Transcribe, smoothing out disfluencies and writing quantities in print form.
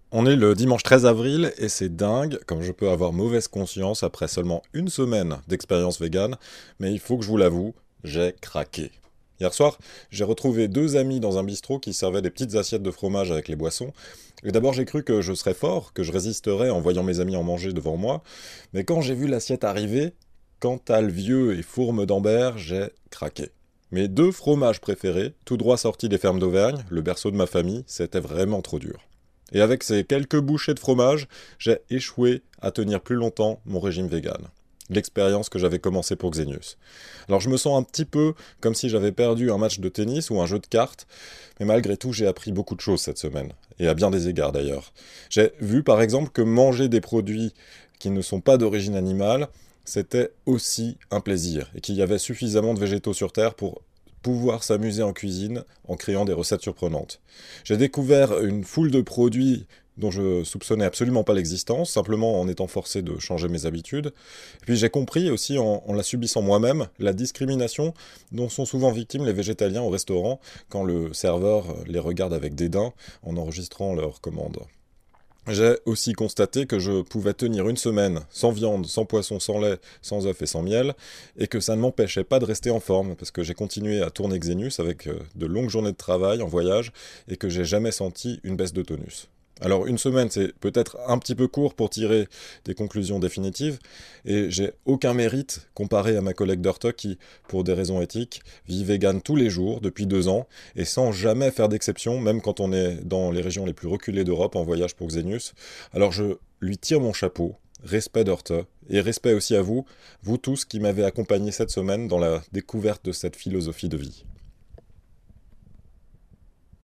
On est le dimanche 13 avril et c'est dingue comme je peux avoir mauvaise conscience après seulement une semaine d'expérience végane, mais il faut que je vous l'avoue, j'ai craqué. Hier soir, j'ai retrouvé deux amis dans un bistrot qui servaient des petites assiettes de fromage avec les boissons. Et d'abord j'ai cru que je serais fort, que je résisterais en voyant mes amis en manger devant moi, mais quand j'ai vu l'assiette arriver, Cantal vieux et fourme d'Ambert, j'ai craqué. Mes deux fromages préférés, tout droit sortis des fermes d'Auvergne, le berceau de ma famille, c'était vraiment trop dur. Et avec ces quelques bouchées de fromage, j'ai échoué à tenir plus longtemps mon régime vegan. L'expérience que j'avais commencé pour Xenius. Alors je me sens un petit peu comme si j'avais perdu un match de tennis ou un jeu de cartes, mais malgré tout j'ai appris beaucoup de choses cette semaine, et à bien des égards d'ailleurs. J'ai vu par exemple que manger des produits qui ne sont pas d'origine animale, c'était aussi un plaisir, et qu'il y avait suffisamment de végétaux sur Terre pour pouvoir s'amuser en cuisine en créant des recettes surprenantes. J'ai découvert une foule de produits dont je soupçonnais absolument pas l'existence, simplement en étant forcé de changer mes habitudes. Et puis j'ai compris aussi, en la subissant moi-même, la discrimination dont sont souvent victimes les végétaliens au restaurant quand le serveur les regarde avec dédain en enregistrant leurs commandes. J'ai aussi constaté que je pouvais tenir une semaine sans viande, sans poisson, sans lait, sans œufs et sans miel, et que ça ne m'empêchait pas de rester en forme, parce que j'ai continué à tourner Xenius avec de longues journées de travail en voyage, et que j'ai jamais senti une baisse de tonus. Alors une semaine, c'est peut-être un petit peu court pour tirer des conclusions définitives, et j'ai aucun mérite comparé à ma collègue d'Ortok qui, pour des raisons éthiques, vit vegan tous les jours depuis 2 ans, et sans jamais faire d'exception, même quand on est dans les régions les plus reculées d'Europe en voyage pour Xenius. Alors je lui tire mon chapeau, respect d'Orte, et respect aussi à vous, vous tous qui m'avez accompagné cette semaine dans la découverte de cette philosophie de vie.